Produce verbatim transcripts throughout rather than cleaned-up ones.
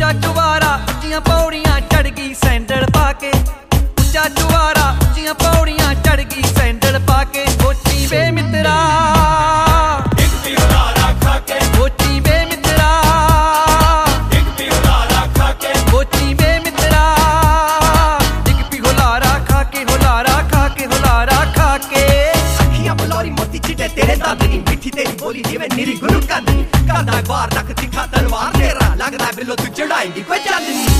ਉੱਚਾ ਚੁਬਾਰਾ ਉੱਚੀਆਂ ਪੌੜੀਆਂ ਚੜ ਗਈ ਸੈਂਡਲ ਪਾ ਕੇ, ਉੱਚਾ ਚੁਬਾਰਾ ਉੱਚੀਆਂ ਪੌੜੀਆਂ ਚੜ ਗਈ ਸੈਂਡਲ ਪਾ ਕੇ। ਸੋਚੀ ਵੇ ਮਿੱਤਰਾ ਇੱਕ ਵੀ ਹੁਲਾਰਾ ਖਾ ਕੇ, ਸੋਚੀ ਵੇ ਮਿੱਤਰਾ ਇੱਕ ਵੀ ਹੁਲਾਰਾ ਖਾ ਕੇ, ਸੋਚੀ ਵੇ ਮਿੱਤਰਾ ਇੱਕ ਵੀ ਹੁਲਾਰਾ ਖਾ ਕੇ, ਹੁਲਾਰਾ ਖਾ ਕੇ, ਹੁਲਾਰਾ ਖਾ ਕੇ। ਅੱਖੀਆਂ ਬਲੌਰੀ ਮੋਤੀ ਚਿੱਟੇ ਤੇਰੇ ਦੰਦ ਨੀ, ਮਿੱਠੀ ਤੇਰੀ ਬੋਲੀ ਜਿਵੇਂ ਨੀਰੀ ਗੁਰੂ ਕੰਦ ਨੀ। ਕਰਦਾ ਵਾਰ ਰੱਖ ਦਿਖਾ ਤਲਵਾਰ ਤੇਰਾ, ਲੱਗਦਾ ਬਿੱਲੋ ਤੂੰ ਚੜਾਏਂਗੀ ਕੋਈ ਚੰਦ ਨੀ।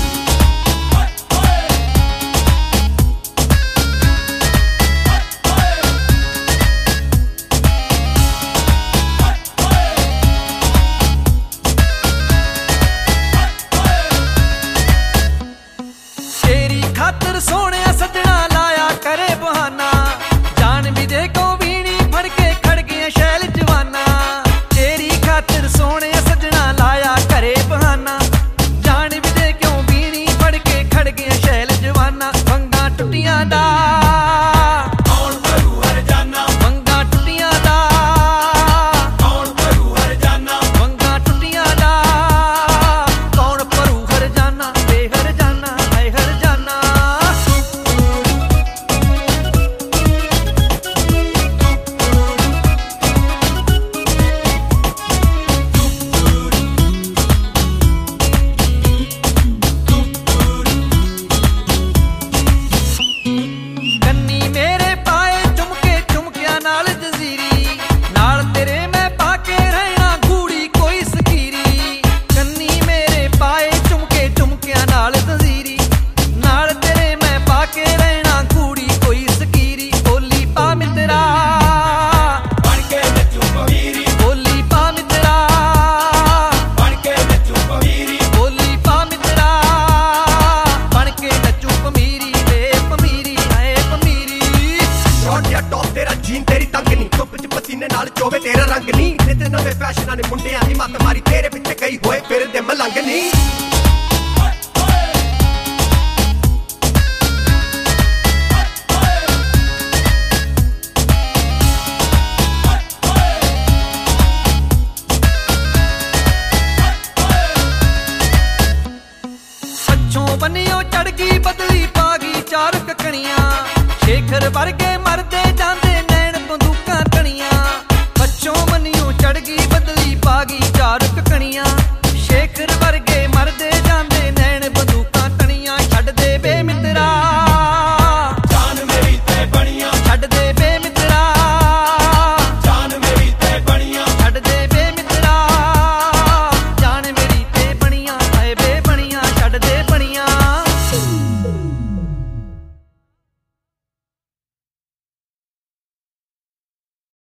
ਤੇਰੀ ਖਾਤਰ ਸੋਹਣਿਆ ਸੱਜਣਾ ਲਾਇਆ ਕਰੇ ਬਹਾਨਾ, ਜਾਨ ਵੀ ਦੇ ਕੋ ਵੀਣੀ ਫੜ ਕੇ ਖੜ ਗਏ ਸ਼ੈਲ ਜਵਾਨਾ। ਤੇਰੀ ਖਾਤਰ ਸੋਹਣਿਆ ਸੱਜਣਾ ਲਾਇਆ ਕਰੇ ਬਹਾਨਾ, ਜਾਨ ਵੀ ਦੇ ਕਿਉਂ ਵੀਣੀ ਫੜ ਕੇ ਖੜ ਗਏ ਸ਼ੈਲ ਜਵਾਨਾ। ਵੰਗਾਂ ਟੁੱਟੀਆਂ ਦਾ ਕੌਣ ਭਰੂ ਹਰਜਾਨਾ, ਵੰਗਾਂ ਟੁੱਟੀਆਂ ਦਾ ਕੌਣ ਭਰੂ ਹਰਜਾਨਾ, ਵੰਗਾਂ ਟੁੱਟੀਆਂ ਦਾ ਕੌਣ ਭਰੂ ਹਰਜਾਨਾ, ਵੇ ਹਰਜਾਨਾ ਹੈ ਹਰਜਾਨਾ। ਕੰਨੀ ਮੇਰੇ ਪਾਏ ਝੁਮਕੇ ਝੁਮਕਿਆਂ ਨਾਲ ਜਜ਼ੀਰੀ, ਨਾਲ ਤੇਰੇ ਮੈਂ ਪਾ ਕੇ ਰਹਿਣਾ ਗੂੜੀ ਕੋਈ ਸਕੀਰੀ। ਕੰਨੀ ਮੇਰੇ ਪਾਏ ਝੁਮਕੇ ਝੁਮਕਿਆਂ ਨਾਲ ਜਜ਼ੀਰੀ, ਨਾਲ ਤੇਰੇ ਮੈਂ ਪਾ ਕੇ ਰਹਿਣਾ ਗੂੜੀ ਕੋਈ ਸਕੀਰੀ। ਬੋਲੀ ਪਾ ਮਿੱਤਰਾ ਬਣ ਕੇ ਨੱਚੂ ਪਵੀਰੀ, ਬੋਲੀ ਪਾ ਮਿੱਤਰਾ ਬਣ ਕੇ ਨੱਚੂ ਪਵੀਰੀ, ਬੋਲੀ ਪਾ ਮਿੱਤਰਾ ਬਣ ਕੇ ਨੱਚੂ ਪਮੀਰੀ, ਵੇ ਪਮੀਰੀ ਹੈ ਪਮੀਰੀ। ਸ਼ਾਰਟ ਜਾਂ ਟੌਪ ਤੇਰਾ ਜੀਨ ਤੇਰੀ ਤੰਗ ਨੀ, ਧੁੱਪ ਚ ਪਸੀਨੇ ਨਾਲ ਚੋਵੇ ਤੇਰਾ ਰੰਗ ਨੀ। ਨਿਤ ਨਵੇਂ ਫੈਸ਼ਨਾਂ ਨੇ ਮੁੰਡਿਆਂ ਦੀ ਮੱਤ ਮਾਰੀ, ਤੇਰੇ ਪਿੱਛੇ ਕਈ ਹੋਏ ਫਿਰਦੇ ਮਲੰਗ ਨੀ। ਪੱਛੋਂ ਬੰਨਿਓ ਚੜ ਗਈ ਬਦਲੀ ਪਾ ਗਈ ਚਾਰ ਕਕਣੀਆਂ, ਸ਼ੇਖਰ ਵਰਗੇ ਮਰਦ